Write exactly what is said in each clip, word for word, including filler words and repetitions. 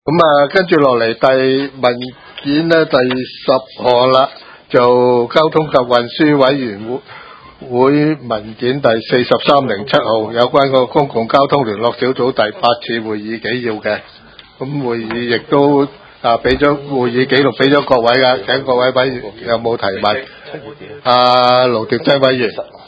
咁啊，跟住落嚟第文件咧第十項啦，就交通及運輸委員會會文件第四十三零七號，有關個公共交通聯絡小組第八次會議紀要嘅。咁會議亦都啊俾咗會議記錄俾咗各位噶，請各位委員有冇提問？啊，盧蝶珍委員。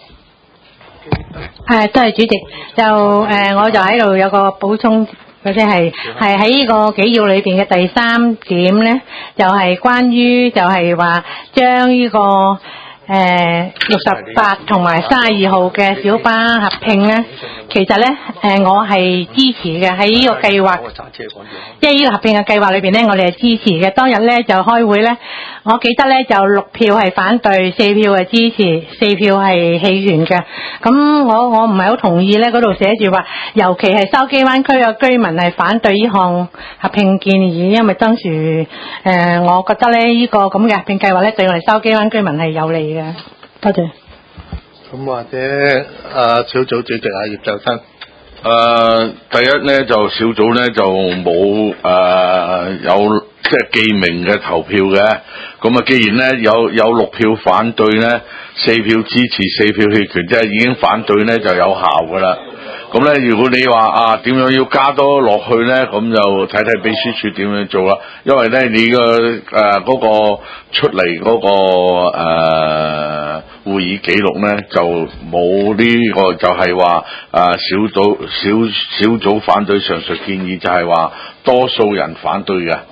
誒，多謝主席。就誒、呃，我就喺度有個補充。或者係係喺呢個紀要裏邊嘅第三點咧，就係、是、關於就係話將呢個誒六十八同埋三十二號嘅小巴合併咧，其實咧誒、呃、我係支持嘅，喺呢個計劃，即係呢個合併嘅計劃裏邊咧，我哋係支持嘅。當日咧就開會咧，我記得咧就六票係反對，四票係支持，四票係棄權嘅。咁我我唔係好同意咧，嗰度寫住話，尤其係筲箕灣區嘅居民係反對呢項合併建議，因為當時誒、呃，我覺得咧呢、這個咁嘅合併計劃咧，對我哋筲箕灣居民係有利嘅。多謝。 咁或者啊，小組主席啊葉就生。 誒、呃，第一咧就小組咧就冇誒、呃、有即係記名嘅投票嘅，咁啊既然咧有有六票反對咧，四票支持，四票棄權，即係已經反對咧就有效噶啦。咁咧如果你話啊點樣要加多落去咧，咁就睇睇秘書處點樣做啦。因為咧你個誒嗰個出嚟嗰、那個誒、呃、會議記錄咧就冇呢、這個就係話誒小組小小組反對上述建議，就係話多數人反對嘅。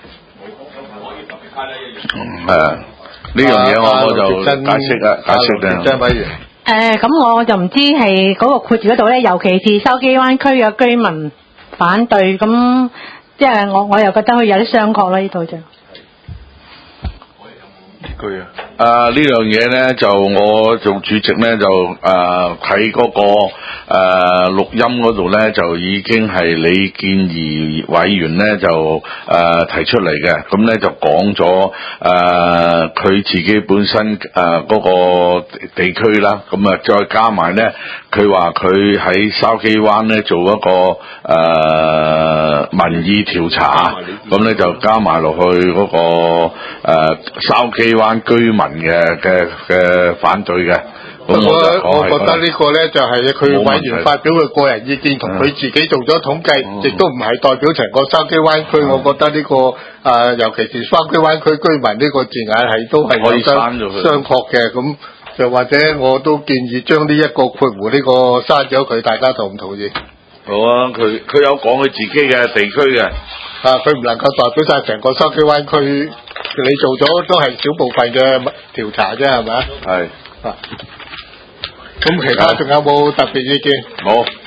嗯，係啊，呢樣嘢我我就解釋啦，解釋啦。 張委員。 誒，咁我就唔知係嗰個括住嗰度咧，尤其是筲箕灣區嘅居民反對，咁即係我我又覺得佢有啲商榷啦，呢度就。 句啊！啊呢樣嘢咧就我做主席咧就誒喺嗰個誒、呃、錄音嗰度咧就已經係李建儀委員咧就誒、呃、提出嚟嘅，咁咧就講咗誒佢自己本身誒嗰、呃那個地區啦，咁啊再加埋咧佢話佢喺筲箕灣咧做一個誒、呃、民意調查，咁咧就加埋落去嗰、那個誒筲箕灣居民嘅嘅嘅反對嘅， 我我覺得呢個咧就係佢委員發表嘅個人意見，同佢自己做咗統計，亦、嗯、都唔係代表成個筲箕灣區。嗯、我覺得呢、這個誒、呃，尤其是筲箕灣區居民呢個字眼係都係有相相確嘅。咁就或者我都建議將呢一個括弧呢個刪咗佢，大家同唔同意？ 好啊，佢佢有講佢自己嘅地區嘅， 啊，佢唔能夠代表晒成個筲箕灣區。你做咗都係少部分嘅調查啫，係咪？ 係。 啊。咁其他仲有冇特別意見？ 冇。